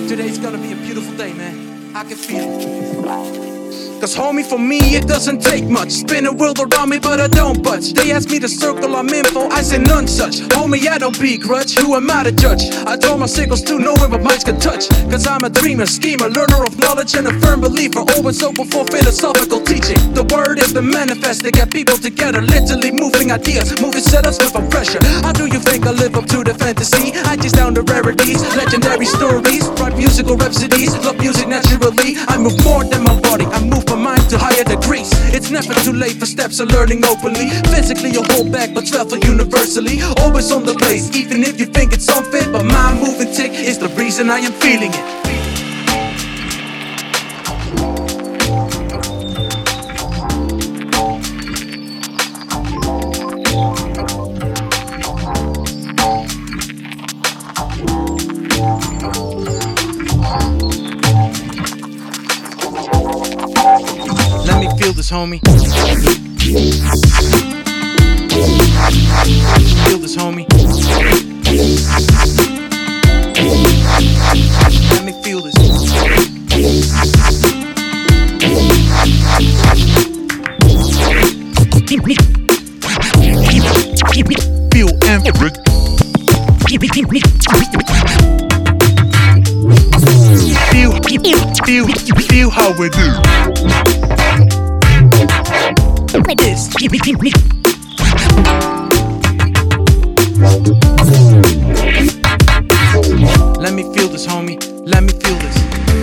Today's gonna be a beautiful day, man. I can feel it. Cause homie, for me it doesn't take much. Spin a world around me but I don't budge. They ask me to circle I'm info, I say none such. Homie, I don't begrudge, who am I to judge? I told my sickles to know where my minds can touch. Cause I'm a dreamer, schemer, learner of knowledge and a firm believer. Always open for philosophical teaching. The word is the manifest, they get people together. Literally moving ideas, moving setups with a pressure. How do you think I live up to the fantasy? I chase down the rarities, legendary stories, write musical rhapsodies, love music naturally. I move more than my body, I move my mind to higher degrees. It's never too late for steps of learning openly. Physically you'll hold back but travel universally. Always on the pace, even if you think it's unfit. But my moving tick is the reason I am feeling it. Let me feel this, homie. Feel this, homie. Let me feel this. Feel and feel how we do. This. Let me feel this, homie. Let me feel this.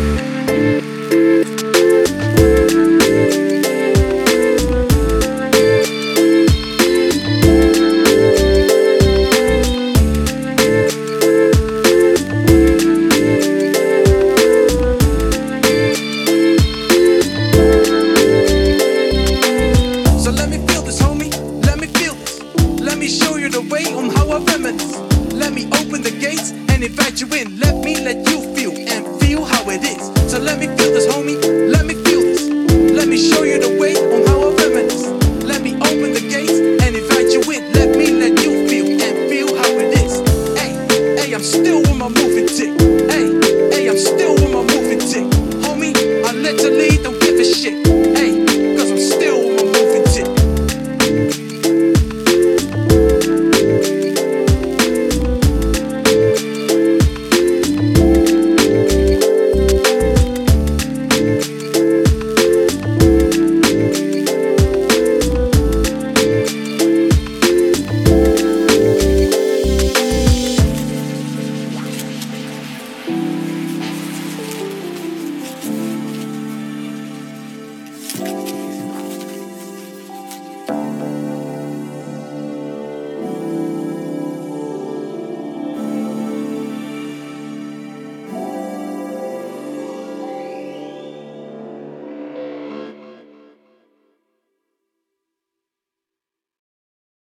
So let me feel this, homie. Let me feel this. Let me show you the way on how I reminisce. Let me open the gates and invite you in. Let me let you feel and feel how it is. So let me feel this, homie. Let me feel this. Let me show you the way